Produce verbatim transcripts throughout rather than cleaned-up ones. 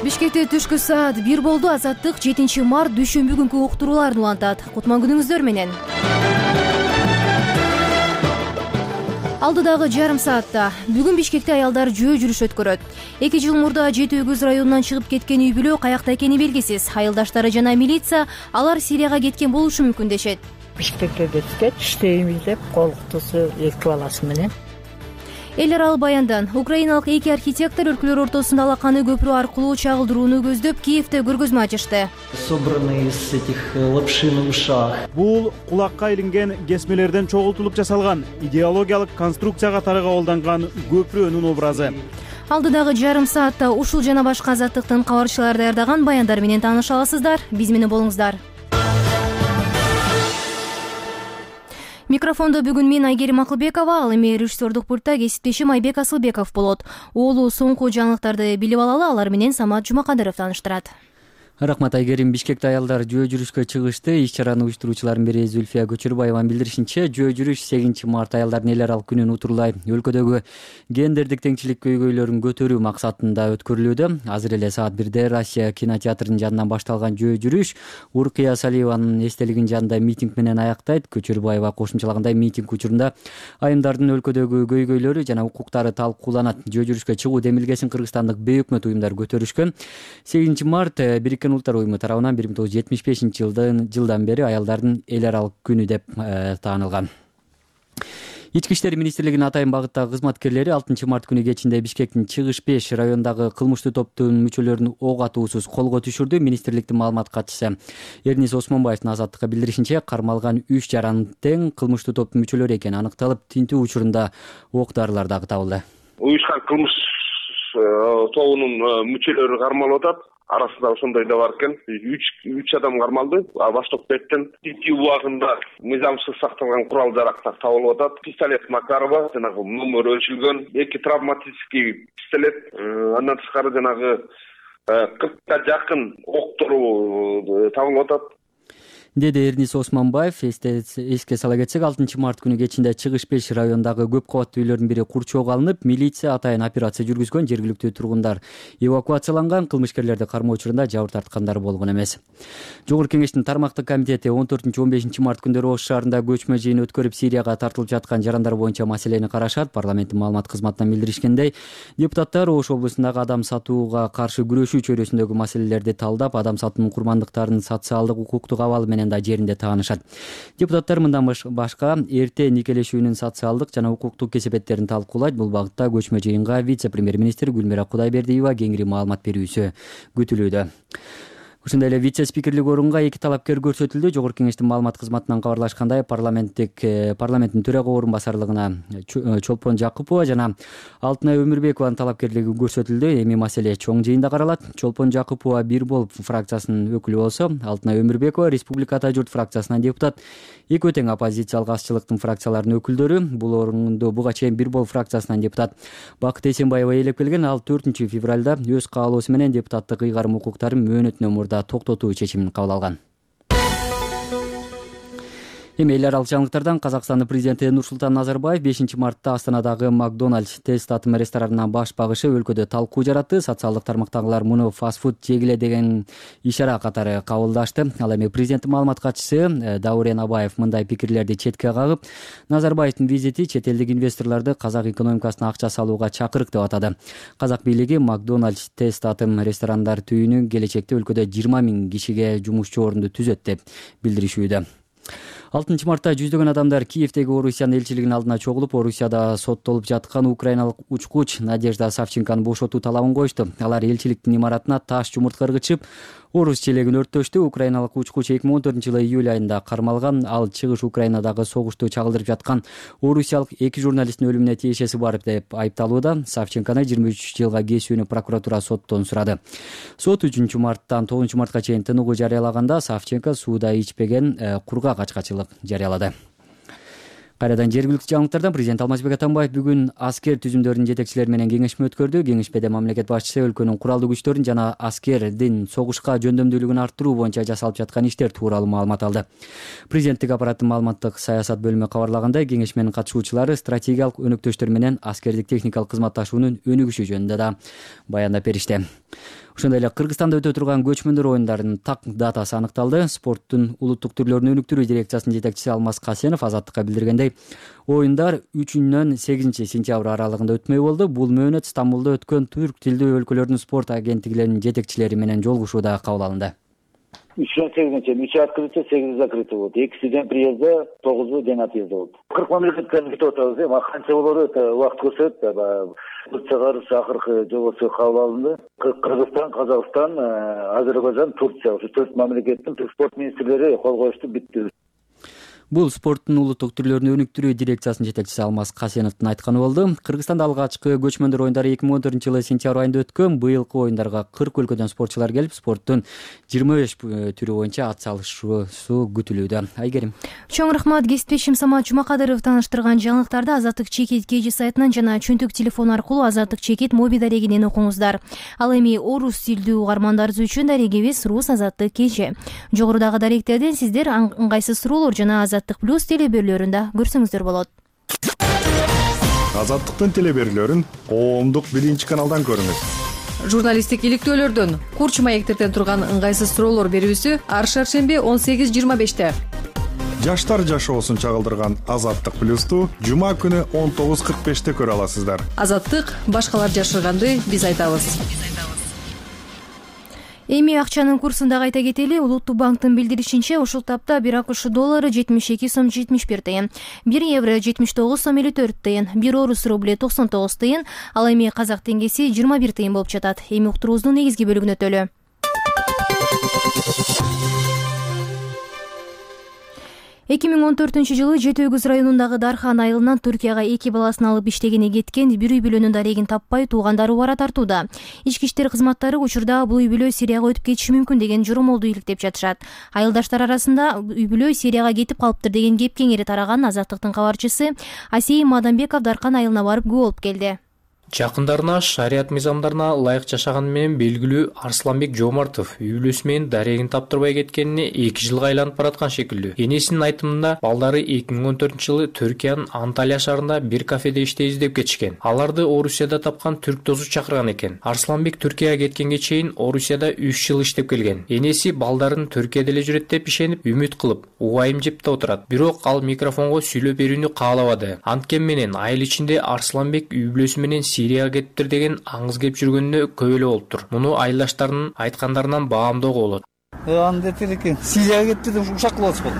Бишкекте түшкү саат бир болду. Азаттык жетинчи март дүйшөмбү күнкү уктурууларын улантат. Кутман күнүңүздөр менен. Алдыдагы жарым саатта бүгүн Бишкекте аялдар жөө жүрүш өткөрөт. Эки жыл мурда жети өгүз районунан чыгып кеткен үй бүлө каякта экени белгисиз. Айылдаштары жана милиция алар Сирияга кеткен болушу мүмкүн дешет. Бишкекке кеткен иштейбиз деп колуктусу эки баласы менен. Эл аралык баяндан украиналык эки архитектор өлкөлөр ортосунда алаканы көпүрө аркылуу чагылдырууну көздөп Киевде көргөзмө ачышты. Собранный из этих лапши на ушах. Бул кулакка илинген кесмелерден чогултулуп жасалган идеологиялык конструкцияга тарыгабылданган көпүрөнүн образы. Алдыдагы жарым саатта ушул жана башка азаттыктын кабарчылары даярдаган баяндар менен тааныша аласыздар. Биз менен болуңуздар. Микрофондо бүгүн мен Айгерим Акылбекова, ал эми режиссердук пультта кесиптешим Айбек Асылбеков болот. Оолу соңку жаңылыктарды билип алалы, алар менен Самат Жумакадыров тааныштырат. Рахмат Айгерим. Бишкекте аялдар жөө жүрүшкө чыгышты. Иш-чараны уюштуруучулардын бири Зүлфия Көчүрбаеванын билдиришинче, жөө жүрүш сегизинчи март аялдардын эл аралык күнүн утурлай өлкөдөгү гендердик теңчилик көйгөйлөрүн көтөрүү максатында өткөрүлүүдө. Азыр эле саат бирде Россия кинотеатрынын жанынан башталган жөө жүрүш Уркия Салиеванын эстелигинин жанында митинг менен аяктайт. Көчүрбаева кошумчалагандай, митинг учурунда айымдардын өлкөдөгү көйгөйлөрү жана укуктары талкууланат. Жөө жүрүшкө чыгуу демилгесин кыргызстандык бейөкмөт уюмдар көтөрүшкөн. сегизинчи март Бириккен Улуттар уюму тарабынан бир миң тогуз жүз жетимиш бешинчи жылдан жылдан бери аялдардын эл аралык күнү деп таанылган. Ички иштер министрлигинин атайын багыттагы кызматкерлери алтынчы март күнү кечинде Бишкектин Чыгыш беш районундагы кылмыштуу топтун мүчөлөрүн ок атуусуз колго түшүрдү. Министрликтин маалымат катчысы Эрнис Осмонбаевдин азаттыкка билдиришинче, кармалган үч жаран тең кылмыштуу топтун мүчөлөрү экени аныкталып, тинтүү учурунда ок дарылар дагы табылды. Уюшкан кылмыш тобунун мүчөлөрү кармалып атат. Арасында ошондой да бар экен. үч адам кармалды. Восток беттен тинтүү убагында мыйзамсыз сакталган курал жарактар табылып атат. Пистолет Макарова, жанагы номер өчүлгөн, эки травматический пистолет, андан тышкары жанагы кыркка жакын октор табылып атат, деди Эрнис Осмонбаев. Эске сала кетсек, алтынчы март күнү кечинде Чыгыш беш районундагы көп кабаттуу үйлөрдүн бири курчоого алынып, милиция атайын операция жүргүзгөн. Жергиликтүү тургундар эвакуацияланган. Кылмышкерлерди кармоо учурунда жабыр тарткандар болгон эмес. Жогорку Кеңештин тармактык комитети он төртүнчү он бешинчи март күндөрү Ош шаарында көчмө жыйын өткөрүп, Сирияга тартылып жаткан жарандар боюнча маселени карашат. Парламенттин маалымат кызматынан билдиришкендей, депутаттар Ош облусундагы адам сатууга каршы күрөшүү чөйрөсүндөгү маселелерди талдап, адам сатуунун курмандыктарынын социалдык укуктук абалы менен да жеринде таанышат. Депутаттар мындан башка эрте никелешүүнүн социалдык жана укуктук кесепеттерин талкуулайт. Бул багытта көчмө жыйынга вице-премьер-министр Гүлмира Кудайбердиева кеңири маалымат берүүсү күтүлүүдө. Ушундай эле вице-спикерлик орунга эки талапкер көрсөтүлдү. Жогорку Кеңештин маалымат кызматынан кабарлашкандай, парламенттик парламенттин төрага орун басарлыгына Чолпон Жакупова жана Алтынай Өмүрбекованын талапкерлиги көрсөтүлдү. Эми маселе чоң жыйында каралат. Чолпон Жакупова бир болуп фракциясынын өкүлү болсо, Алтынай Өмүрбекова Республика Ата журт фракциясынан депутат. Экөө тең оппозициялык азчылыктын фракцияларынын өкүлдөрү. Бул орунду буга чейин бир болуп фракциясынан депутат Бакыт Эсенбаева ээлеп келген. Ал төртүнчү февралда өз каалоосу менен депутаттык ыйгарым укуктарын мөөнөтүнөн мурда токтотуу чечимин кабыл алган. Эми эл аралык жаңылыктардан Казакстандын президенти Нурсултан Назарбаев бешинчи мартта Астанадагы Макдональдс тест атым ресторанына баш багышы өлкөдө талкуу жаратты. Социалдык тармактагылар муну фастфуд жегиле деген ишара катары кабылдашты. Ал эми президенттин маалымат катчысы Даурен Абаев мындай пикирлерди четке кагып, Назарбаевдин визити чет элдик инвесторлорду казак экономикасына акча салууга чакырык деп атады. Казак бийлиги Макдональдс тест атым ресторандар түйүнү келечекте өлкөдө жыйырма миң кишиге жумушчу орунду түзөт деп билдиришүүдө. алтынчы мартта жүздөгөн адамдар Киевдеги Орусиянын элчилигинин алдына чогулуп, Орусияда соттолуп жаткан украиналык учкуч Надежда Савченкону бошотуу талабын коюшту. Алар элчиликтин имаратына таш жумуртка ыргытышып, Орус челегин өрттөштү. Украиналык учкуч эки миң он төртүнчү жылы июль айында кармалган. Ал чыгыш Украинадагы согушту чагылдырып жаткан орусиялык эки журналисттин өлүмүнө тиешеси бар деп айыпталууда. Савченкону жыйырма үч жылга кесүүнү прокуратура соттон сурады. Сот үчүнчү марттан тогузунчу мартка чейин тыныгуу жарыялаганда Савченко сууда ичпеген кургак ачкачылык жарыялады. Кайрадан жергиликтүү жаңылыктардан президент Алмазбек Атамбаев бүгүн аскер түзүмдөрүнүн жетекчилери менен кеңешме өткөрдү. Кеңешмеде мамлекет башчысы өлкөнүн куралдуу күчтөрүн жана аскердин согушка жөндөмдүүлүгүн арттыруу боюнча жасалып жаткан иштер тууралуу маалымат алды. Президенттик аппараттын маалыматтык саясат бөлүмү кабарлагандай, кеңешменин катышуучулары стратегиялык өнөктөштөр менен аскердик техникалык кызматташуунун өнүгүшү жөнүндө да баяндап беришти. Ошондой эле Кыргызстанда өтө турган көчмөндөр оюндарынын так датасы аныкталды. Спорттун улуттук түрлөрүн өнүктүрүү дирекциясынын жетекчиси Алмаз Касенов Азаттыкка билдиргендей, оюндар үчүнөн сегизинчи сентябрь аралыгында өтмөй болду. Бул мөөнөт Стамбулда өткөн түрк тилдүү өлкөлөрдүн спорт агенттиклеринин жетекчилери менен жолугушууда кабыл алынды. үчтөн сегизинчи үч открытие, сегиз закрытие болду. эки студент приезда, тогузу ден отъезда болду. кырк мамлекеттен кетип атабыз. Эми канча болору убакыт көрсөтөт. Турцияга акыркы жобосу кабыл алынды. Кыргызстан, Казакстан, Азербайжан, Турция ушу төрт мамлекеттин спорт министрлери кол коюшту, бүтү. Бул спорттун улуттук түрлөрүн өнүктүрүү дирекциясынын жетекчиси Алмаз Касеновдун айтканы болду. Кыргызстанда алгачкы көчмөндөр оюндары эки миң он төртүнчү жылы сентябрь айында өткөн. Быйылкы оюндарга кырк өлкөдөн спортчулар келип, спорттун жыйырма беш түрү боюнча ат салышуусу күтүлүүдө. Айгерим. Чоң рахмат. Кесиптешим Самат Жумакадыров тааныштырган жаңылыктарды Азаттык Чекит кж сайтынан жана чөнтөк телефон аркылуу Азаттык Чекит моби дарегинен окуңуздар. Ал эми орус тилдүү угармандарыбыз үчүн дарегибиз Рус Азаттык кж. Жогорудагы даректерден сиздер ыңгайсыз суроолор жана Азаттык плюс телеберлөрүндө көрсөңүздөр болот. Азаттыктын телеберлөрүн коомдук биринчи каналдан көрүңүз. Журналисттик иликтөөлөрдөн, курч маектерден турган ыңгайсыз суроолор берүүсү ар шаршемби он сегиз жыйырма беште. Жаштар жашоосун чагылдырган Азаттык плюсту жума күнү он тогуз кырк беште көрө аласыздар. Азаттык башкалар жашырганды биз айтабыз. Эми акчанын курсун да кайта кетели. Улуттук банктын билдиришинче, ушул тапта бир АКШ доллары жетимиш эки сом жетимиш бир тыйын, бир евро жетимиш тогуз сом элүү төрт тыйын, бир орус рубли токсон тогуз тыйын, ал эми казак теңгеси жыйырма бир тыйын болуп жатат. Эми уктуруубуздун негизги бөлүгүнө өтөлү. эки миң он төртүнчү жылы Жети Өгүз районундагы Дархан айылынан Түркияга эки баласын алып иштегени кеткен бир үй бүлөнүн дарегин таппай туугандары бара тартууда. Ички иштер кызматтары учурда бул үй бүлө Сирияга өтүп кетиши мүмкүн деген жоромолду иликтеп жатышат. Айылдаштар арасында үй бүлө Сирияга кетип калыптыр деген кеп кеңири тараган. Азаттыктын кабарчысы Асей Мадамбеков Дархан айылына барып күбө болуп келди. Жакындарына шарият мыйзамдарына ылайык жашаганы менен белгилүү Арсланбек Жомартов үй бүлөсү менен дарегин таптырбай кеткенине эки жылга айланып бараткан шекилдүү. Энесинин айтымында балдары эки миң он төртүнчү жылы Түркиянын Анталия шаарында бир кафеде иште издеп кетишкен. Аларды Орусияда тапкан түрк досу чакырган экен. Арсланбек Түркияга кеткенге чейин Орусияда үч жыл иштеп келген. Энеси балдарын Түркияда эле жүрөт деп ишенип, үмүт кылып, убайым жепте отурат. Бирок ал микрофонго сүйлөп берүүнү каалабады. Анткени менен айыл ичинде Арсланбек үй бүлөсү менен Сирияга кетиптир деген аңыз кеп жүргөнүнө көп эле болуптур. Муну айылдаштарынын айткандарынан баамдоого болот. Анда экен, Сирияга кетти деп ушак кылып атышпадыбы?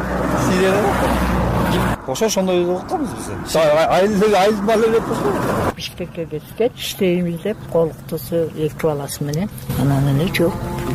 Сирияга. Ошо ошондой окуйбуз биз. Айыл айыл бала деп кошту. Бишкекке кеткен, иштейбиз деп колуктусу эки баласы менен. Анан эле жок.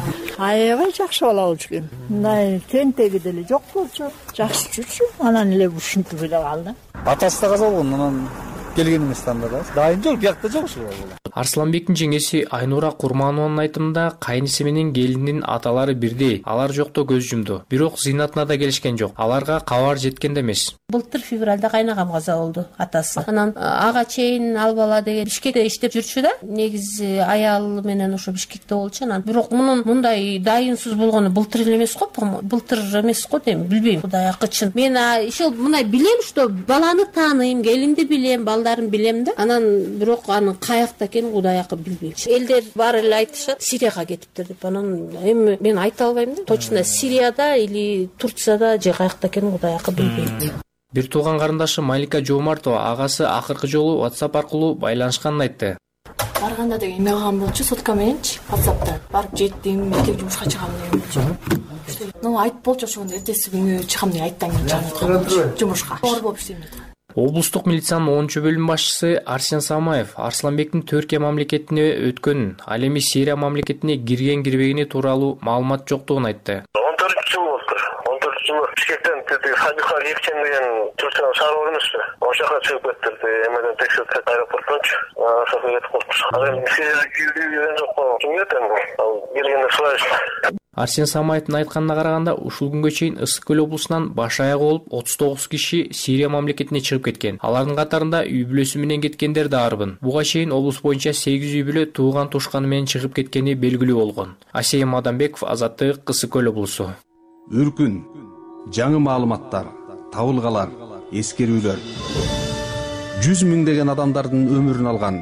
Аябай жакшы бала болчу экен. Мындай тентеги деле жок болчу. Жакшы жүрчү. Анан эле ушинтип эле калды. Атасы да каза болгон, анан келген эмес танда да. Дайын жок, биякта жок ушул. Арсланбектин жеңеси Айнура Курманованын айтымында кайниси менен келиндин аталары бирдей. Алар жокто көз жумду. Бирок зыйнатына да келишкен жок. Аларга кабар жеткен да эмес. Былтыр февралда кайнагам каза болду, атасы. Анан ага чейин ал бала деген Бишкекте иштеп жүрчү да. Негизи аялы менен ошо Бишкекте болчу. Анан бирок мунун мындай дайынсыз болгону былтыр эле эмес го, былтыр эмес го дейм, билбейм. Кудай акычын. Мен ишил мындай билем, что баланы тааныйм, келинди билем, балдарын билем да. Анан бирок анын каякта экенин Кудай акы билбейм. Элдер баары эле айтышат, Сирияга кетиптир деп. Анан эми мен айта албайм да. Точно Сирияда или Турцияда же каякта экенин Кудай акы билбейм. Бир тууган карындашы Малика Жомартова агасы акыркы жолу WhatsApp аркылуу байланышканын айтты. Барганда деген эме кылган болчу, сотка мененчи WhatsApp'та. Барып жеттим, эртең жумушка чыгам деген болчу. Ну айтып болчу ошондо эртеси күнү чыгам деген айттан кийин чыгам жумушка. Оор болуп иштейм. Облустук милициянын онунчу бөлүм башчысы Арсен Самаев Арсланбектин Түркия мамлекетине өткөнүн, ал эми Сирия мамлекетине кирген кирбегени тууралуу маалымат жоктугун айтты. он төртүнчү жыл болуптур. он төртүнчү жылы Бишкектен Садиха Екчен деген Түркияга шаар бар эмеспи? Ошол жака чыгып кетти. Эмеден текшертип аэропорттончу. Ошого кетип калыптыр. Ал эми Сирияга кирген жок го. Ким кетти энди? Ал келгенде сурайышты. Арсен Самаевдин айтканына караганда, ушул күнгө чейин Ысык көл облусунан баш аягы болуп отуз тогуз киши Сирия мамлекетине чыгып кеткен. Алардын катарында үй бүлөсү менен кеткендер да арбын. Буга чейин облус боюнча сегиз үй бүлө тууган тушканы менен чыгып кеткени белгилүү болгон. Асей Мадамбеков, Азаттык, Ысык көл облусу. Үркүн, жаңы маалыматтар, табылгалар, эскерүүлөр. жүз миңдеген адамдардын өмүрүн алган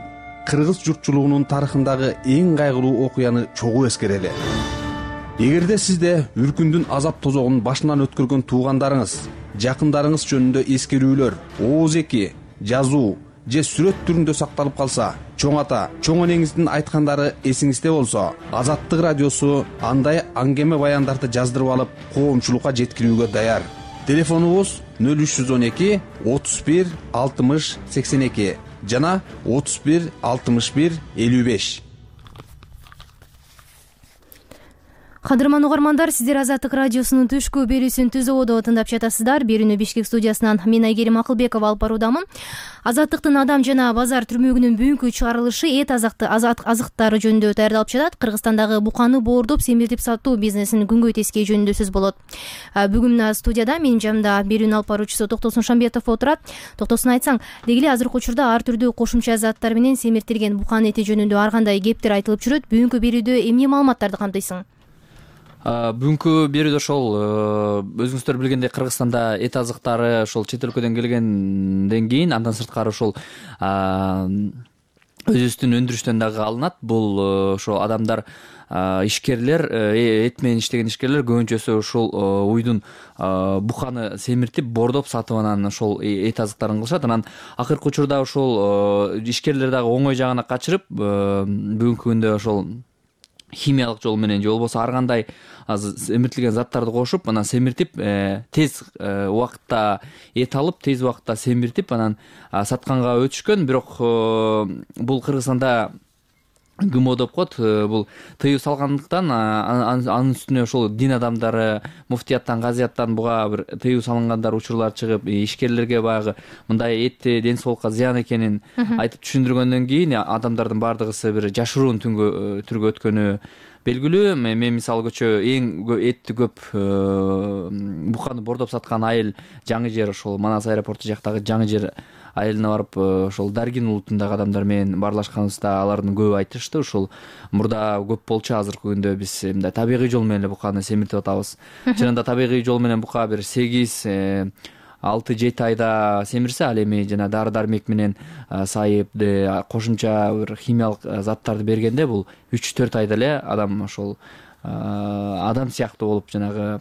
кыргыз журтчулугунун тарыхындагы эң кайгылуу окуяны чогуу эскерели. Эгерде сизде Үркүндүн азап тозогун башынан өткөргөн туугандарыңыз, жакындарыңыз жөнүндө эскерүүлөр, ооз-эки, жазуу же сүрөт түрүндө сакталып калса, чоң ата, чоң энеңиздин айткандары эсиңизде болсо, Азаттык радиосу андай аңгеме баяндарды жаздырып алып, коомчулукка жеткирүүгө даяр. Телефонубуз нөл үч жүз он эки отуз бир алтымыш сексен эки жана отуз бир алтымыш бир элүү беш. Кадырман угармандар, сиздер Азаттык радиосунун түшкү берүүсүн Түз ободо тыңдап жатасыздар. Берүүнү Бишкек студиясынан мен Айгерим Акылбекова алып баруудамын. Азаттыктын адам жана базар түрмөгүнүн бүгүнкү чыгарылышы эт азыкты азыктары жөнүндө даярдалып жатат. Кыргызстандагы буканы боордоп семиртип сатуу бизнесин күнгөй тескей жөнүндө сөз болот. Бүгүн студияда менин жанымда берүүнүн алып баруучусу Токтосун Шамбетов отурат. Токтосун, айтсаң, деги эле азыркы учурда ар түрдүү кошумча заттар менен семиртилген букан эти жөнүндө ар кандай кептер айтылып жүрөт. Бүгүнкү берүүдө эмне маалыматтарды камтыйсың? Бүгүнкү берүүдө ошол өзүңүздөр билгендей Кыргызстанда эт азыктары ошол чет өлкөдөн келгенден кийин андан сырткары ошол өзүбүздүн өндүрүштөн дагы алынат. Бул ошол адамдар, ишкерлер, эт менен иштеген ишкерлер көбүнчөсү ушул уйдун буканы семиртип, боордоп сатып анан ошол эт азыктарын кылышат. Анан акыркы учурда ошол ишкерлер дагы оңой жагына качырып, бүгүнкү күндө ошол химиялык жол менен же болбосо ар кандай семиртилген заттарды кошуп, анан семиртип, тез убакытта эт алып, тез убакытта семиртип, анан сатканга өтүшкөн. Бирок бул Кыргызстанда гмо деп коет. Бул тыюу салгандыктан анын үстүнө ошол дин адамдары, муфтияттан, казияттан буга бир тыюу салынгандар учурлар чыгып, ишкерлерге баягы мындай этти ден соолукка зыян экенин айтып түшүндүргөндөн кийин адамдардын баардыгысы бир жашыруун түргө өткөнү белгилүү. Мен мисалы көчө эң этти көп буканы боордоп саткан айыл Жаңы Жер, ошол Манас аэропорту жактагы Жаңы Жер айылына барып, ошол Даргин улутундагы адамдар менен баарлашканыбызда алардын көбү айтышты. Ошол мурда көп болчу, азыркы күндө биз мындай табигый жол менен эле буканы семиртип атабыз. Чынында табигый жол менен бука бир сегиз алты жети айда семирсе, ал эми жана дары дармек менен сайып, кошумча бир химиялык заттарды бергенде бул үч төрт айда эле адам ошол адам сыяктуу болуп, жанагы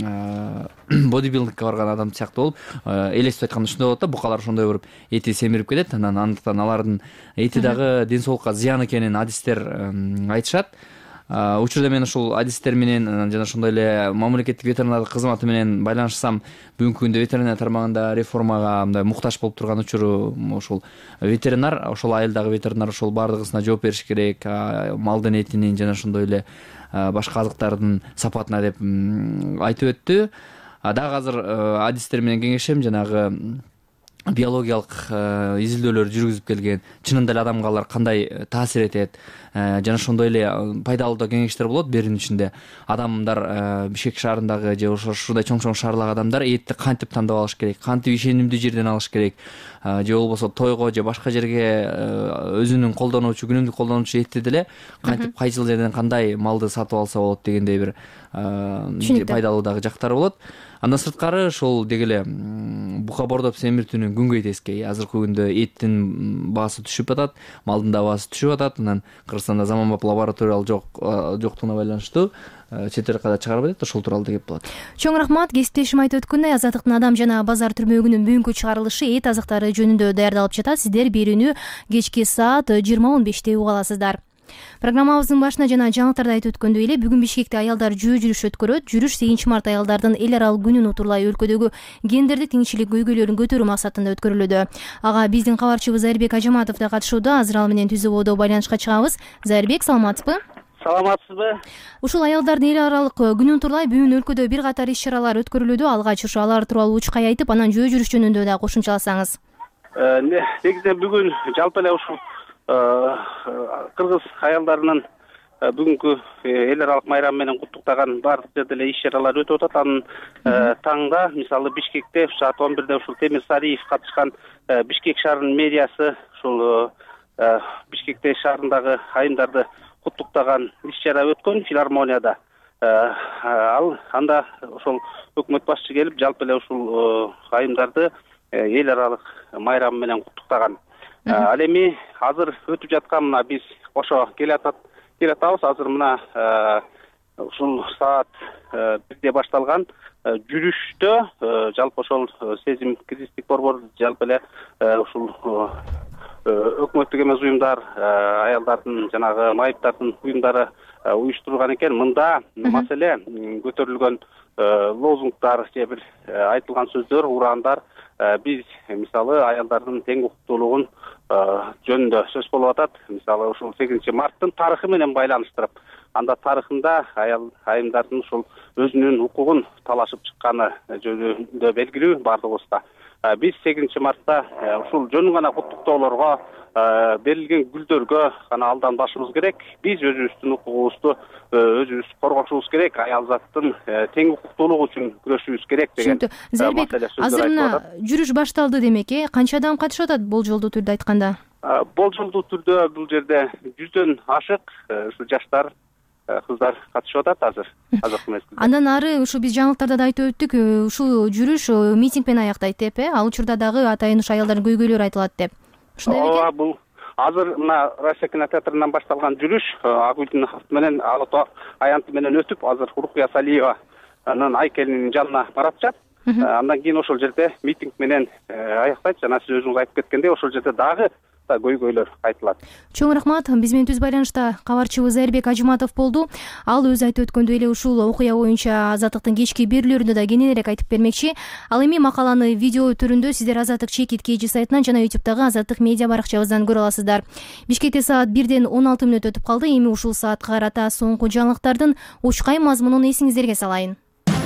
бодибилдингке барган адам сыяктуу болуп, элестип айтканда ушундай болот да, букалар ошондой болуп эти семирип кетет. Анан андыктан алардын эти дагы ден соолукка зыян экенин адистер айтышат. Учурда мен ошол адистер менен жана ошондой эле мамлекеттик ветеринардык кызматы менен байланышсам, бүгүнкү күндө ветеринария тармагында реформага мындай муктаж болуп турган учуру ошол ветеринар, ошол айылдагы ветеринар ошол баардыгысына жооп бериш керек, малдын этинин жана ошондой эле башка азыктардын сапатына деп айтып өттү. Дагы азыр адистер менен кеңешем, жанагы биологиялык изилдөөлөр жүргүзүп келген, чынында эле адамга алар кандай таасир этет, жана ошондой эле пайдалуу да кеңештер болот. Берүүнүн ичинде адамдар Бишкек шаарындагы же ушундай чоң чоң шаарлардагы адамдар этти кантип тандап алыш керек, кантип ишенимдүү жерден алыш керек, же болбосо тойго же башка жерге өзүнүн колдонуучу, күнүмдүк колдонуучу этти деле кантип кайсыл жерден кандай малды сатып алса болот дегендей бир пайдалуу дагы жактары болот. Андан сырткары ошол деги эле бука боордоп семиртүүнүн күнгөй тескей. Азыркы күндө эттин баасы түшүп атат, малдын да баасы түшүп атат. Анан Кыргызстанда заманбап лабораториялар жок жоктугуна байланыштуу чет жакка чыгарып атат. Ошол тууралуу деп болот. Чоң рахмат. Кесиптешим айтып өткөндөй, Азаттыктын адам жана базар түрмөгүнүн бүгүнкү чыгарылышы эт азыктары жөнүндө даярдалып жатат. Сиздер берүүнү кечки саат жыйырма он беште уга аласыздар. Программабыздын башына жана жаңылыктарда айтып өткөндөй эле, бүгүн Бишкекте аялдар жөө жүрүш өткөрөт. Жүрүш сегизинчи март аялдардын эл аралык күнүн утурлай өлкөдөгү гендердик теңчилик көйгөйлөрүн көтөрүү максатында өткөрүлүүдө. Ага биздин кабарчыбыз Зайырбек Ажаматов да катышууда. Азыр ал менен Түз ободо байланышка чыгабыз. Зайырбек, саламатсызбы? Саламатсызбы? Ушул аялдардын эл аралык күнүн утурлай бүгүн өлкөдө бир катар иш чаралар өткөрүлүүдө. Алгач ушу алар тууралуу учкай айтып, анан жөө жүрүш жөнүндө да кошумчаласаңыз. Негизинен бүгүн жалпы эле ушул кыргыз аялдарынын бүгүнкү эл аралык майрамы менен куттуктаган баардык жерде эле иш чаралар өтүп атат. Анын таңда мисалы Бишкекте саат он бирде ушул Темир Сариев катышкан Бишкек шаарынын мэриясы ушул Бишкекте шаарындагы айымдарды куттуктаган иш чара өткөн филармонияда. Ал анда ошол өкмөт башчы келип жалпы эле ушул айымдарды эл аралык майрамы менен куттуктаган. Ал эми азыр өтүп жаткан мына биз ошо келатат келатабыз азыр мына ушул саат бирде башталган жүрүштө жалпы ошол сезим кризистик борбор жалпы эле ушул өкмөттүк эмес уюмдар, аялдардын жанагы майыптардын уюмдары уюштурулган экен. Мында маселе көтөрүлгөн лозунгдар же бир айтылган сөздөр, ураандар биз мисалы аялдардын тең укуктуулугун жөнүндө сөз болуп атат. Мисалы ушул сегизинчи марттын тарыхы менен байланыштырып, анда тарыхында аял айымдардын ушул өзүнүн укугун талашып чыкканы жөнүндө белгилүү бардыгыбызда. Биз сегизинчи мартта ушул жөн гана куттуктоолорго, берилген гүлдөргө гана алданбашыбыз керек. Биз өзүбүздүн укугубузду өзүбүз коргошубуз керек, аял заттын тең укуктуулугу үчүн күрөшүбүз керек деген. Зайырбек, азыр мына жүрүш башталды демек, э? Канча адам катышып атат болжолдуу түрдө айтканда? Болжолдуу түрдө бул жерде жүздөн ашык ушу жаштар, кыздар катышып атат азыр азыркы мезгилде. Андан ары ушу биз жаңылыктарда да айтып өттүк, ушул жүрүш митинг менен аяктайт деп, э? Ал учурда дагы атайын ушу аялдардын көйгөйлөрү айтылат деп. Ушундай бекен? Ооба, бул азыр мына Россия кинотеатрынан башталган жүрүш Ак үйдүн авто менен Ала-Тоо аянты менен өтүп, азыр Урукия Салиеванын айкелинин жанына барып жатат. Андан кийин ошол жерде митинг менен аяктайт. Жана сиз өзүңүз айтып кеткендей, ошол жерде дагы көйгөйлөр айтылат. Чоң рахмат. Биз менен түз байланышта кабарчыбыз Зайырбек Ажыматов болду. Ал өзү айтып өткөндөй эле ушул окуя боюнча Азаттыктын кечки берүүлөрүндө да кененирээк айтып бермекчи. Ал эми макаланы видео түрүндө сиздер Азаттык Чекит Кж сайтынан жана ютубтагы Азаттык медиа баракчабыздан көрө аласыздар. Бишкекте саат бирден он алты мүнөт өтүп калды. Эми ушул саатка карата соңку жаңылыктардын учкай мазмунун эсиңиздерге салайын.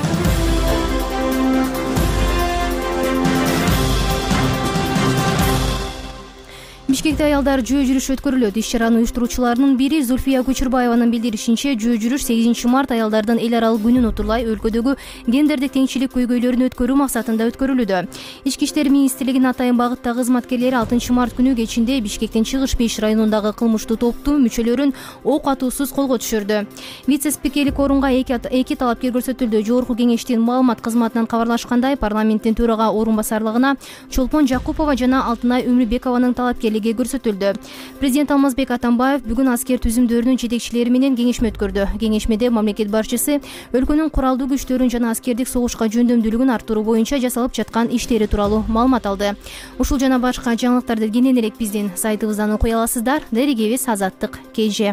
Бишкекте аялдар жөө жүрүш өткөрүлөт. Иш-чаранын уюштуруучуларынын бири Зульфия Көчүрбаеванын билдиришинче, жөө жүрүш сегизинчи март аялдардын эл аралык күнүн утурлай өлкөдөгү гендердик теңчилик көйгөйлөрүн өткөрүү максатында өткөрүлүүдө. Ички иштер министрлигинин атайын багыттагы кызматкерлери алтынчы март күнү кечинде Бишкектин Чыгыш беш районундагы кылмыштуу топтун мүчөлөрүн ок атуусуз колго түшүрдү. Вице-спикерлик орунга эки талапкер көрсөтүлдү. Жогорку кеңештин маалымат кызматынан кабарлашкандай, парламенттин төрага орун басарлыгына Чолпон Жакупова жана Алтынай Өмүрбекованын талапкерлиги көрсөтүлдү. Президент Алмазбек Атамбаев бүгүн аскер түзүмдөрүнүн жетекчилери менен кеңешме өткөрдү. Кеңешмеде мамлекет башчысы өлкөнүн куралдуу күчтөрүн жана аскердик согушка жөндөмдүүлүгүн арттыруу боюнча жасалып жаткан иштери тууралуу маалымат алды. Ушул жана башка жаңылыктарды кененирээк биздин сайтыбыздан окуй аласыздар. Дарегебиз Азаттык Кж.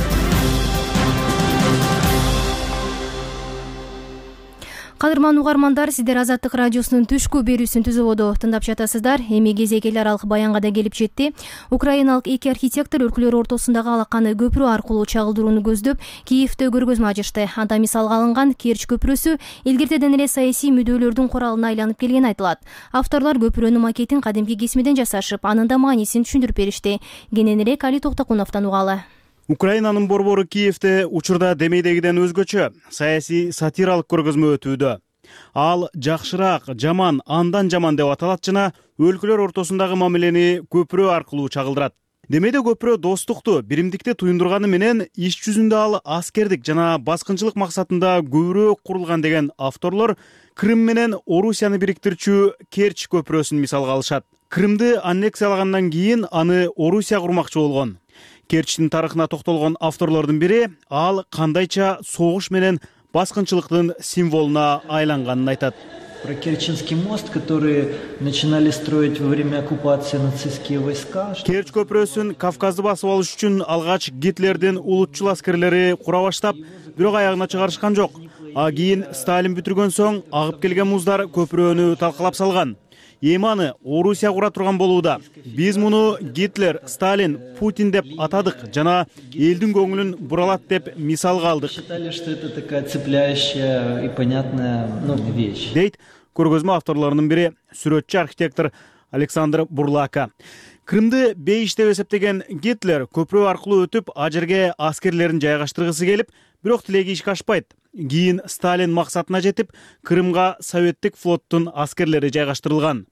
Кадырман угармандар, сиздер Азаттык радиосунун түшкү берүүсүн түз ободо тыңдап жатасыздар. Эми кезек эл аралык баянга да келип жетти. Украиналык эки архитектор өлкөлөр ортосундагы алаканы көпүрө аркылуу чагылдырууну көздөп, Киевде көргөзмө ачышты. Анда мисалга алынган Керч көпүрөсү илгертеден эле саясий мүдөлөрдүн куралына айланып келгени айтылат. Авторлор көпүрөнүн макетин кадимки кесмеден жасашып, анын да маанисин түшүндүрүп беришти. Кененирээк Али Токтокуновдон угалы. Украинанын борбору Киевде учурда демейдегиден өзгөчө саясий сатиралык көргөзмө өтүүдө. Ал жакшыраак, жаман, андан жаман деп аталат жана өлкөлөр ортосундагы мамилени көпүрө аркылуу чагылдырат. Демейде көпүрө достукту, биримдикти туюндурганы менен иш жүзүндө ал аскердик жана баскынчылык максатында көбүрөөк курулган деген авторлор Крым менен Орусияны бириктирчү Керч көпүрөсүн мисалга алышат. Крымды аннексиялагандан кийин аны Орусия курмакчы болгон. Керчтин тарыхына токтолгон авторлордун бири ал кандайча согуш менен баскынчылыктын символуна айланганын айтат. Про Керченский мост, который начинали строить во время оккупации нацистские войска. Керч көпүрөсүн Кавказды басып алыш үчүн алгач Гитлердин улутчул аскерлери кура баштап, бирок аягына чыгарышкан жок. А кийин Сталин бүтүргөн соң агып келген муздар көпүрөнү талкалап салган. Эми аны Орусия кура турган болууда. Биз муну Гитлер, Сталин, Путин деп атадык жана элдин көңүлүн буралат деп мисалга алдык. Считали, что это такая цепляющая и понятная, ну, вещь. Дейт көргөзмө авторлорунун бири сүрөтчү архитектор Александр Бурлака. Крымды бейиш деп эсептеген Гитлер көпүрө аркылуу өтүп, а жерге аскерлерин жайгаштыргысы келип, бирок тилеги ишке ашпайт. Кийин Сталин максатына жетип, Крымга советтик флоттун аскерлери жайгаштырылган.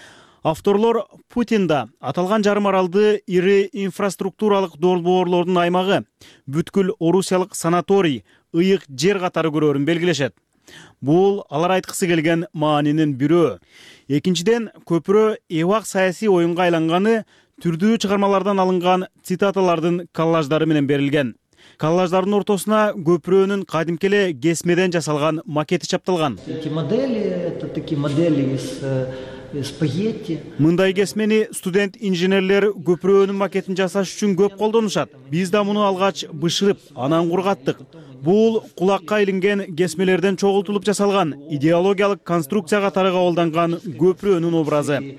Авторлор Путин да аталган жарым аралды ири инфраструктуралык долбоорлордун аймагы, бүткүл орусиялык санаторий, ыйык жер катары көрөрүн белгилешет. Бул алар айткысы келген маанинин бирөө. Экинчиден, көпүрө эбак саясий оюнга айланганы түрдүү чыгармалардан алынган цитаталардын коллаждары менен берилген. Коллаждардын ортосуна көпүрөнүн кадимки эле кесмеден жасалган макети чапталган. Эти модели это такие модели из спагетти. Мындай кесмени студент инженерлер көпүрөнүн макетин жасаш үчүн көп колдонушат. Биз да муну алгач бышырып, анан кургаттык. Бул кулакка илинген кесмелерден чогултулуп жасалган идеологиялык конструкция катары кабылданган көпүрөнүн образы.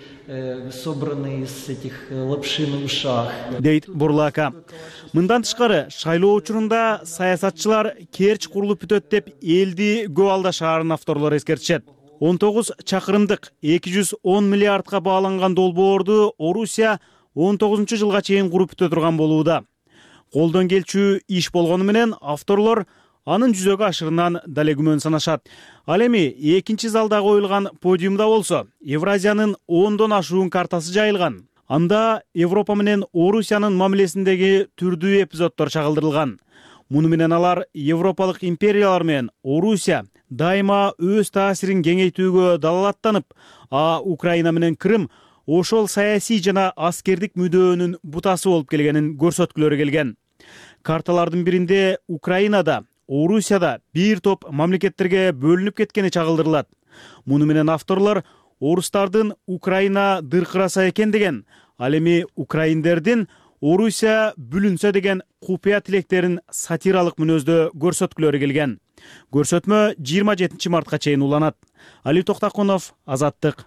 Собраны из этих лапши на ушах. Дейт Бурлака. Мындан тышкары шайлоо учурунда саясатчылар керч курулуп бүтөт деп элди көп алдашаарын авторлор эскертишет. он тогуз чакырымдык эки жүз он миллиардка бааланган долбоорду Орусия он тогузунчу жылга чейин куруп бүтө турган болууда. Колдон келчү иш болгону менен авторлор анын жүзөгө ашырынан дале күмөн санашат. Ал эми экинчи залда коюлган подиумда болсо Евразиянын ондон ашуун картасы жайылган. Анда Европа менен Орусиянын мамилесиндеги түрдүү эпизоддор чагылдырылган. Муну менен алар европалык империялар менен Орусия дайыма өз таасирин кеңейтүүгө далалаттанып, а Украина менен Крым ошол саясий жана аскердик мүдөөнүн бутасы болуп келгенин көрсөткүлөрү келген. Карталардын биринде Украинада, Орусияда бир топ мамлекеттерге бөлүнүп кеткени чагылдырылат. Муну менен авторлор орустардын Украина дыркыраса экен деген, ал эми украиндердин Орусия бүлүнсө деген купуя тилектерин сатиралык мүнөздө көрсөткүлөрү келген. Көрсөтмө жыйырма жетинчи мартка чейин уланат. Али Токтакунов, Азаттык.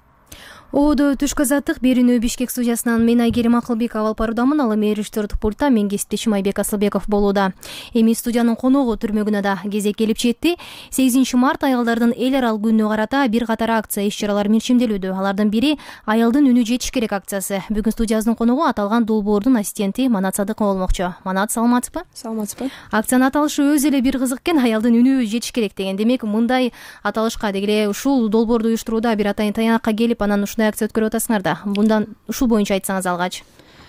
Оодо түшкү азаттык берүүнү Бишкек студиясынан мен Айгерим Акылбекова алып баруудамын. Ал эми режиссердик пультта мен кесиптешим Айбек Асылбеков болууда. Эми студиянын коногу түрмөгүнө да кезек келип жетти. сегизинчи март аялдардын эл аралык күнүнө карата бир катар акция иш-чаралар мерчимделүүдө. Алардын бири аялдын үнү жетиш керек акциясы. Бүгүн студиябыздын коногу аталган долбоордун ассистенти Манат Садыкова болмокчу. Манат, саламатсызбы? Саламатсызбы. Акциянын аталышы өзү эле бир кызык экен, аялдын үнү жетиш керек деген. Демек, мындай аталышка дегеле ушул долбоорду уюштурууда бир атайын таянакка келип, анан акция өткөрүп атасыңар да. Мындан ушул боюнча айтсаңыз алгач.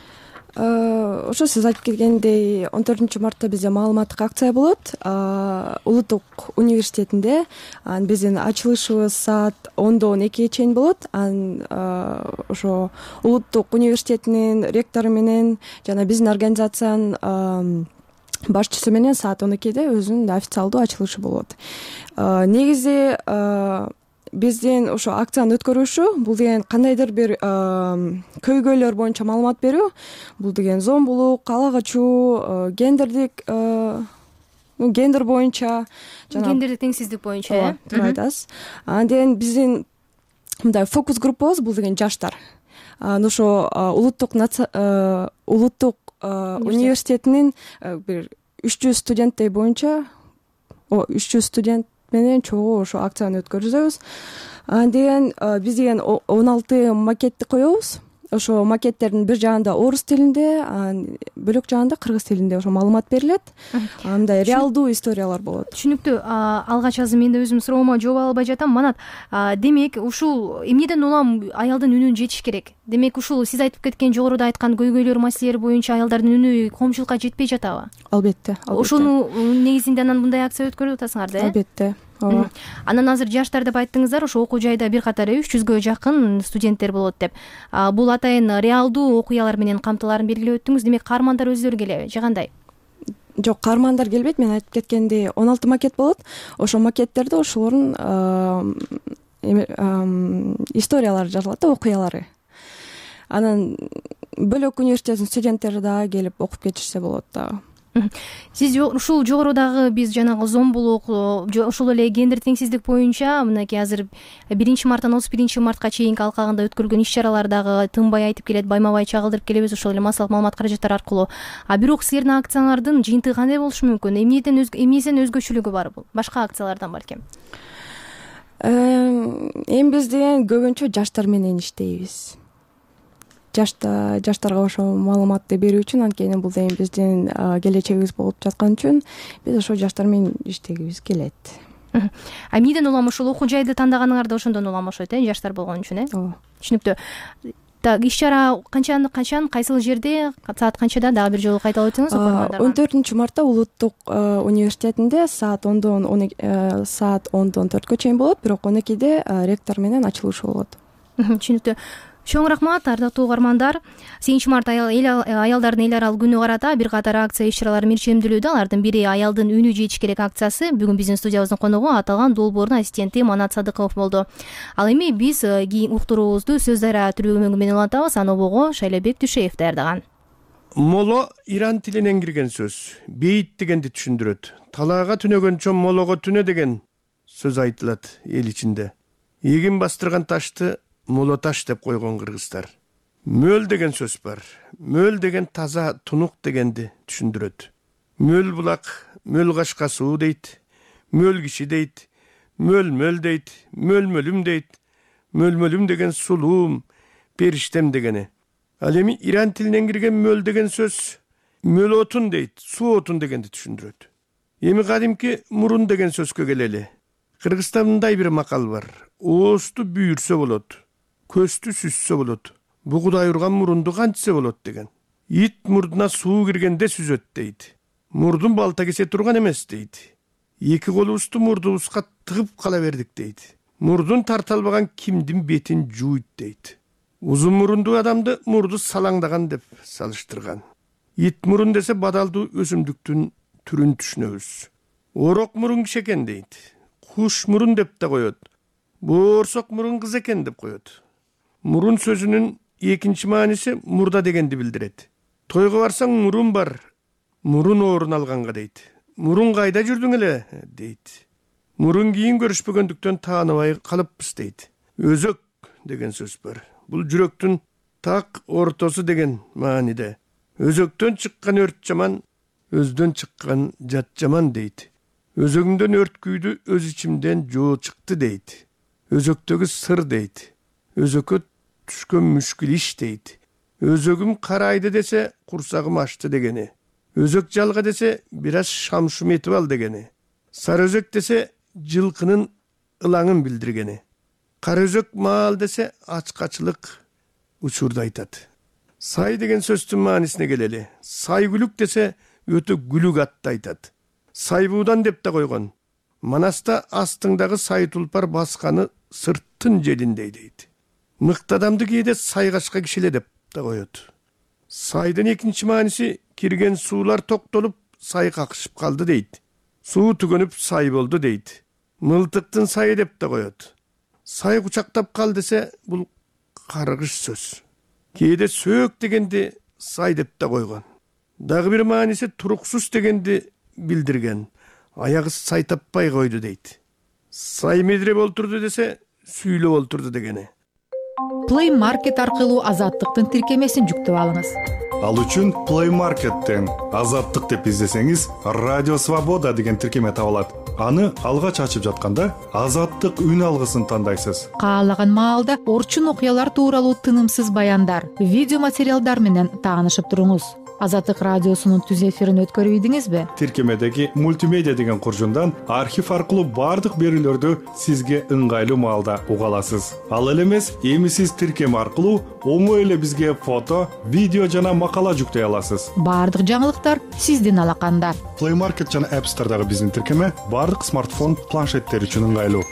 Ошо сиз айтып келгендей он төртүнчү мартта бизде маалыматтык акция болот. Улуттук университетинде биздин ачылышыбыз саат ондон он экиге чейин болот. Анан ошо улуттук университетинин ректору менен жана биздин организациянын башчысы менен саат он экиде өзүнүн официалдуу ачылышы болот. Негизи биздин ошо акцияны өткөрүүшү бул деген кандайдыр бир көйгөйлөр боюнча маалымат берүү, бул деген зомбулук, ала качуу, гендердик гендер боюнча жана гендердик теңсиздик боюнча э туура айтасыз. Анан биздин мындай фокус группабыз бул деген жаштар. Анан ошо улуттук улуттук университетинин бир үч жүз студенттей боюнча үч жүз студент менен чогуу ошо акцияны өткөрүзөбүз. Анан деген биз деген он алты макетти коебуз. Ошо макеттердин бир жагында орус тилинде, анан бөлөк жагында кыргыз тилинде ошо маалымат берилет. Андай реалдуу историялар болот. Түшүнүктүү. Алгач азыр мен да өзүм суроомо жооп албай жатам. Манат, демек ушул эмнеден улам аялдын үнүн жетиш керек? Демек ушул сиз айтып кеткен жогоруда айткан көйгөйлөр, маселелер боюнча аялдардын үнү коомчулукка жетпей жатабы? Албетте. Ошону негизинде анан мындай акция өткөрүп атасыңар да э? Албетте. Анан азыр жаштар деп айттыңыздар, ошо окуу жайда бир катар үч жүзгө жакын студенттер болот деп. Бул атайын реалдуу окуялар менен камтылаарын белгилеп өттүңүз. Демек каармандар өздөрү келеби же кандай? Жок, каармандар келбейт. Мен айтып кеткендей он алты макет болот. Ошо макеттерде ошолордун историялары жазылат да, окуялары. Анан бөлөк университеттин студенттери да келип окуп кетишсе болот да. Сиз ушул жогорудагы биз жанагы зомбулук, ошол эле гендер теңсиздик боюнча мынакей азыр биринчи марттан отуз биринчи мартка чейинки алкагында өткөрүлгөн иш-чаралардагы тынбай айтып келет, байма-бай чагылдырып келебиз ошол эле массалык маалымат каражаттары аркылуу. А бирок силердин акциялардын жыйынтыгы кандай болушу мүмкүн? Эмнеден эмнесинен өзгөчөлүгү бар бул? Башка акциялардан балким. Эми биз деген көбүнчө жаштар менен иштейбиз. Жашта жаштарга ошо маалыматты берүү үчүн, анткени бул деген биздин келечегибиз болуп жаткан үчүн биз ошо жаштар менен иштегибиз келет. А эмнеден улам ошол окуу жайды тандаганыңар да ошондон улам ошойт э, жаштар болгон үчүн э? Ооба. Түшүнүктүү. Так, иш-чара канчан качан, кайсыл жерде, саат канчада дагы бир жолу кайталап өтүңүз окурмандарга. он төртүнчү мартта улуттук университетинде саат ондон саат ондон төрткө чейин болот, бирок он экиде ректор менен ачылышы болот. Түшүнүктүү. Чоң рахмат, ардактуу угармандар. сегизинчи март аялдардын эл аралык күнү карата бир катар акция иш-чаралар мерчемделүүдө. Алардын бири аялдын үнү жетиш керек акциясы. Бүгүн биздин студиябыздын коногу аталган долбоордун ассистенти Манат Садыков болду. Ал эми биз кийин уктуруубузду Сөз Дарыа түрүгү менен улантабыз. Аны обого Шайлебек Түшеев даярдаган. Моло иран тилинен кирген сөз. Бейт дегенди түшүндүрөт. Талаага түнөгөнчө молого түнө деген сөз айтылат эл ичинде. Эгин бастырган ташты моло таш деп койгон кыргыздар. Мөл деген сөз бар. Мөл деген таза тунук дегенди түшүндүрөт. Мөл булак, мөл кашка суу дейт. Мөл киши дейт. Мөл мөл дейт. Мөл мөлүм дейт. Мөл мөлүм деген сулуум, периштем дегени. Ал эми иран тилинен кирген мөл деген сөз мөл отун дейт, суу отун дегенди түшүндүрөт. Эми кадимки мурун деген сөзгө келели. Кыргызстанда мындай бир макал бар. Оосту бүйүрсө болот, көстү сүзсө болот. Бугудай урган мурунду кантсе болот деген. Ит мурдуна суу киргенде сүзөт дейт. Мурдун балта кесе турган эмес дейт. Эки колубузду мурдубузга тыгып кала бердик дейт. Мурдун тарта албаган кимдин бетин жууйт дейт. Узун мурунду адамды мурду салаңдаган деп салыштырган. Ит мурун десе бадалдуу өсүмдүктүн түрүн түшүнөбүз. Орок мурун киши экен дейт. Куш мурун деп да коет. Боорсок мурун кыз экен деп коет. Мурун сөзүнүн экинчи мааниси мурда дегенди билдирет. Тойго барсаң мурун бар, мурун орун алганга дейт. Мурун кайда жүрдүң эле дейт. Мурун кийин көрүшпөгөндүктөн тааныбай калыппыз дейт. Өзөк деген сөз бар. Бул жүрөктүн так ортосу деген мааниде. Өзөктөн чыккан өрт жаман, өздөн чыккан жат жаман дейт. Өзөгүмдөн өрт күйдү, өз ичимден жоо чыкты дейт. Өзөктөгү сыр дейт. Өзөккө түшкөн мүшкүл иш дейт. Өзөгүм карайды десе, курсагым ачты дегени. Өзөк жалга десе, бир аз шамшум этип ал дегени. Сары өзөк десе, жылкынын ылаңын билдиргени. Кара өзөк маал десе, ачкачылык учурду айтат. Сай деген сөздүн маанисине келели. Сайгүлүк десе, өтө күлүк атты айтат. Сайбуудан деп да койгон. Манаста астыңдагы сай тулпар басканы сырттын желиндей дейт. Мыкты адамды кээде сайгашка кишиле деп да коет. Сайдын экинчи мааниси кирген суулар токтолуп, сай какшып калды дейт. Суу түгөнүп сай болду дейт. Мылтыктын сайы деп да коет. Сай кучактап кал десе, бул каргыш сөз. Кээде сөөк дегенди сай деп да койгон. Дагы бир мааниси туруксуз дегенди билдирген. Аягы сай таппай койду дейт. Сай медиреп олтурду десе, сүйлөп олтурду дегени. Play Market аркылуу Азаттыктын тиркемесин жүктөп алыңыз. Ал үчүн Play Market'тен Азаттык деп издесеңиз, Радио Свобода деген тиркеме табылат. Аны алгач ачып жатканда Азаттык үн алгысын тандайсыз. Каалаган маалда орчун окуялар тууралуу тынымсыз баяндар, видео материалдар менен таанышып туруңуз. Азаттык радиосунун түз эфирин өткөрүп ийдиңизби? Тиркемедеги мультимедиа деген куржундан архив аркылуу бардык берүүлөрдү сизге ыңгайлуу маалда уга аласыз. Ал эле эмес, эми сиз тиркеме аркылуу оңой эле бизге фото, видео жана макала жүктөй аласыз. Бардык жаңылыктар сиздин алаканда. Play Market жана App Store'дагы биздин тиркеме бардык смартфон, планшеттер үчүн ыңгайлуу.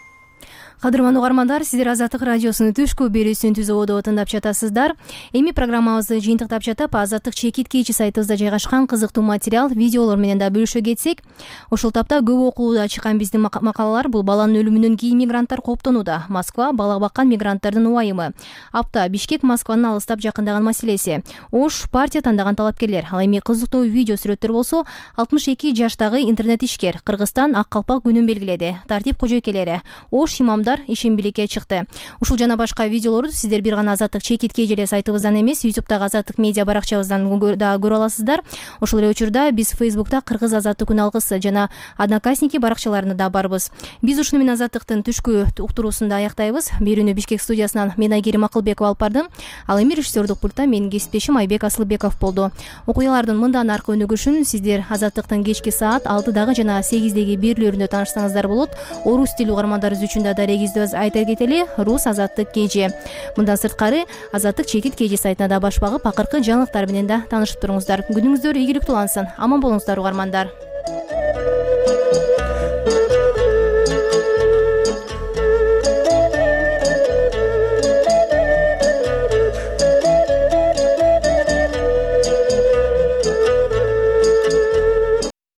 Кадырман угармандар, сиздер Азаттык радиосунун түшкү берүүсүн түзүүдө тыңдап жатасыздар. Эми программабызды жыйынтыктап жатып, Азаттык чекит кечи сайтыбызда жайгашкан кызыктуу материал, видеолор менен да бөлүшө кетсек, ошол тапта көп окууда чыккан биздин макалалар бул баланын өлүмүнөн кийин мигранттар кооптонууда. Москва бала баккан мигранттардын убайымы. Апта Бишкек Москванын алыстап жакындаган маселеси. Ош партия тандаган талапкерлер. Ал эми кызыктуу видео сүрөттөр болсо, алтымыш эки жаштагы интернет ишкер Кыргызстан ак калпак күнүн белгиледи. Тартип кожойкелери. Ош имамдар ишембиликке чыкты. Ушул жана башка видеолорду сиздер бир гана Азаттык чекит кежеле сайтыбыздан эмес, YouTube'дагы Азаттык медиа баракчабыздан да көрө аласыздар. Ошол эле учурда биз Facebook'та Кыргыз Азаттык күн алгысы жана Одноклассники баракчаларында да барбыз. Биз ушуну менен Азаттыктын түшкү уктуруусунда аяктайбыз. Берүүнү Бишкек студиясынан мен Айгерим Акылбекова алып бардым. Ал эми режиссердук пультта менин кесиптешим Айбек Асылбеков болду. Окуялардын мындан аркы өнүгүшүн сиздер Азаттыктын кечки саат алтыдагы жана сегиздеги берүүлөрүндө таанышсаңыздар болот. Орус тили угармандарыбыз үчүн да дарегиздебиз айта кетели, Рус Азаттык кежи. Мындан сырткары Азаттык чекит кежи сайтына да баш багып, акыркы жаңылыктар менен да таанышып туруңуздар. Күнүңүздөр ийгиликтүү улансын. Аман болуңуздар угармандар.